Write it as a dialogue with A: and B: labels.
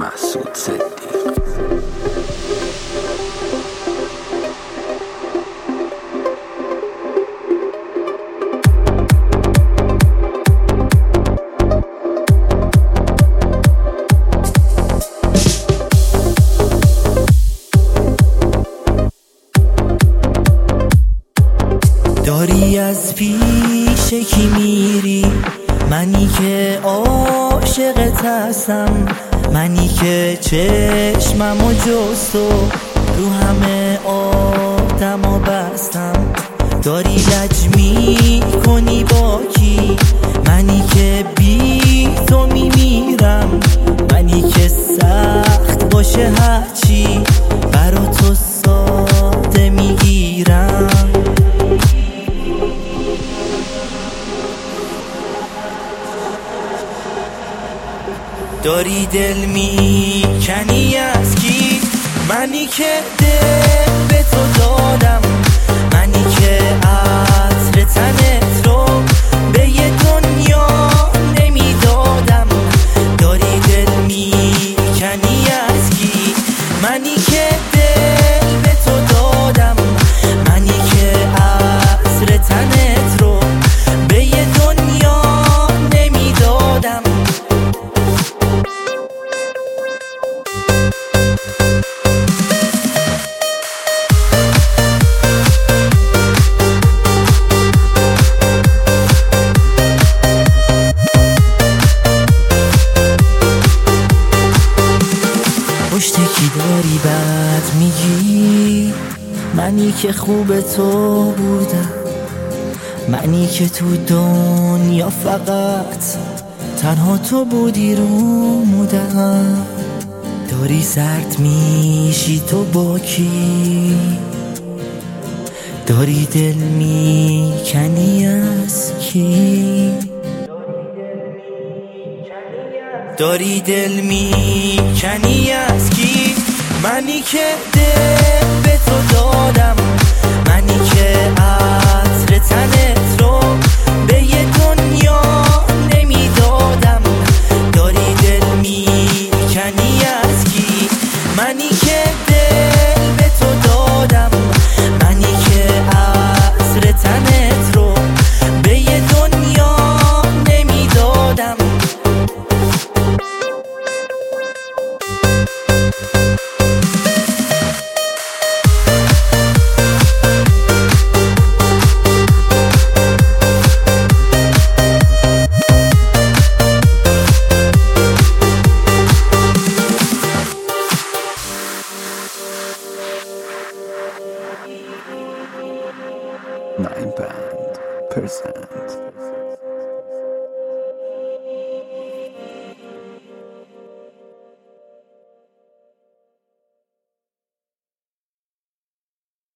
A: محسود صدیق.
B: داری از پیش کی میری؟ منی که عاشقت هستم، منی که چشممو جز تو رو همه آدما بستم. داری لج میکنی با کی؟ منی که بی تو میمیرم، منی که سخت باشه هرچی برا تو ساده میگیرم. داری دل میکنی از کی؟ منی که دل به تو دادم، منی که عطر تنت رو به یه دنیا نمیدادم. داری دل میکنی از کی؟ منی که دل به تو دادم، منی که عطر تنت رو به یه دنیا نمیدادم. پشت کی داری بد میگی؟ منی که خوب تو بودم، منی که تو دنیا فقط تنها تو بودی رو مودم. داری سرد میشی تو با کی؟ داری دل میکنی از کی؟ داری دل میکنی از کی؟ منی که دل به تو دادم، منی که عطر تنت رو به یه دنیا نمیدادم. داری دل میکنی از کی؟ منی که دل به تو دادم، منی که عطر تنت رو به یه دنیا نمیدادم.
A: Nine Band present.